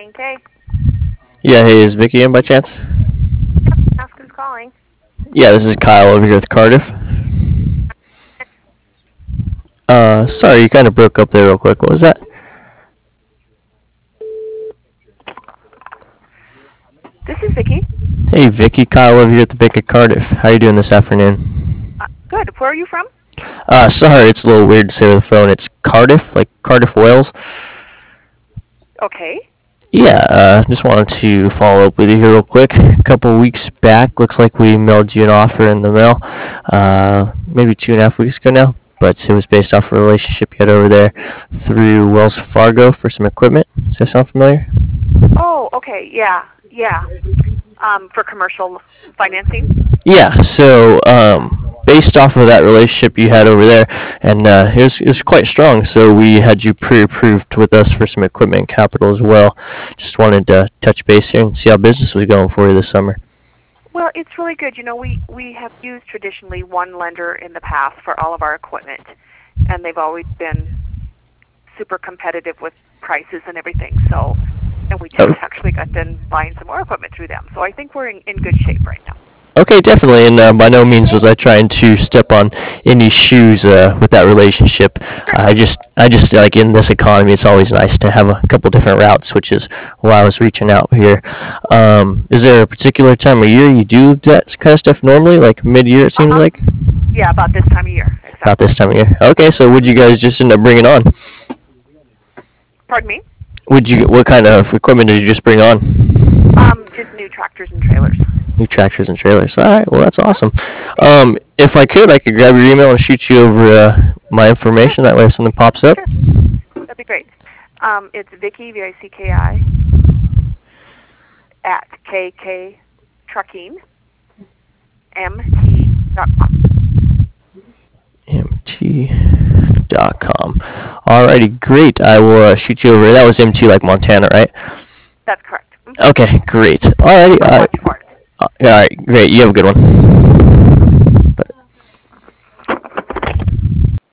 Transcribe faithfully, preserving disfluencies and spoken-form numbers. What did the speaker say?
K and K. Yeah, hey, is Vicky in by chance? Ask who's calling. Yeah, this is Kyle over here with Cardiff. Uh, sorry, you kind of broke up there real quick. What was that? This is Vicky. Hey, Vicky, Kyle over here at the Bank of Cardiff. How you doing this afternoon? Uh, good. Where are you from? Uh, sorry, it's a little weird to say over the phone. It's Cardiff, like Cardiff, Wales. Okay. Yeah, uh, just wanted to follow up with you here real quick. A couple weeks back, looks like we mailed you an offer in the mail, uh, maybe two and a half weeks ago now, but it was based off a relationship you had over there through Wells Fargo for some equipment. Does that sound familiar? Oh, okay. Yeah, yeah. Um, for commercial financing. Yeah, so um, based off of that relationship you had over there, and uh, it, was, it was quite strong, so we had you pre-approved with us for some equipment and capital as well. Just wanted to touch base here and see how business was going for you this summer. Well, it's really good. You know, we we have used traditionally one lender in the past for all of our equipment, and they've always been super competitive with prices and everything. So, and we just Oh. actually got done buying some more equipment through them. So I think we're in, in good shape right now. Okay, definitely, and uh, by no means was I trying to step on any shoes uh, with that relationship. I just, I just like in this economy, it's always nice to have a couple different routes, which is why I was reaching out here. Um, is there a particular time of year you do that kind of stuff normally, like mid-year? It seems Uh-huh. like Yeah, about this time of year. Exactly. about this time of year. Okay, so would you guys just end up bringing on? Pardon me? Would you? What kind of equipment did you just bring on? Um, just new tractors and trailers. New tractors and trailers. All right, well that's awesome. Um, if I could, I could grab your email and shoot you over uh, my information. That way, if something pops up. Sure. That'd be great. Um, it's Vicky, V I C K I, at K K Trucking, M T dot com. M T dot com. Alrighty, great. I will uh, shoot you over. That was M T like Montana, right? That's correct. Mhm. Okay, great. Alrighty. I'll Uh, watch for it. uh, all right, great. You have a good one.